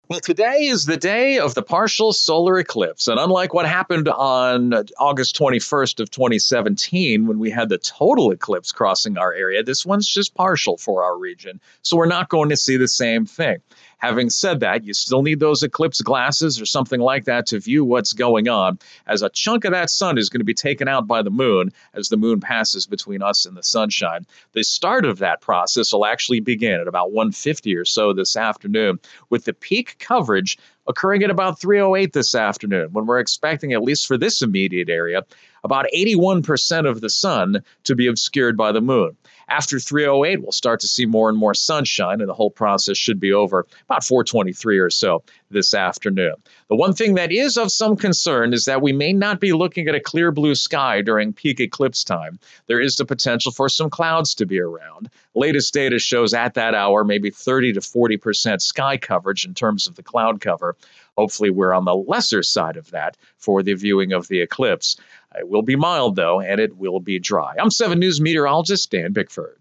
Well, today is the day of the partial solar eclipse. And unlike what happened on August 21st of 2017, when we had the total eclipse crossing our area, this one's just partial for our region. So we're not going to see the same thing. Having said that, you still need those eclipse glasses or something like that to view what's going on, as a chunk of that sun is going to be taken out by the moon as the moon passes between us and the sunshine. The start of that process will actually begin at about 1:50 or so this afternoon, with the peak coverage occurring at about 3:08 this afternoon, when we're expecting, at least for this immediate area, about 81% of the sun to be obscured by the moon. After 3:08, we'll start to see more and more sunshine, and the whole process should be over about 4:23 or so this afternoon. The one thing that is of some concern is that we may not be looking at a clear blue sky during peak eclipse time. There is the potential for some clouds to be around. Latest data shows at that hour maybe 30 to 40% sky coverage in terms of the cloud cover. Hopefully, we're on the lesser side of that for the viewing of the eclipse. It will be mild, though, and it will be dry. I'm 7 News meteorologist Dan Bickford.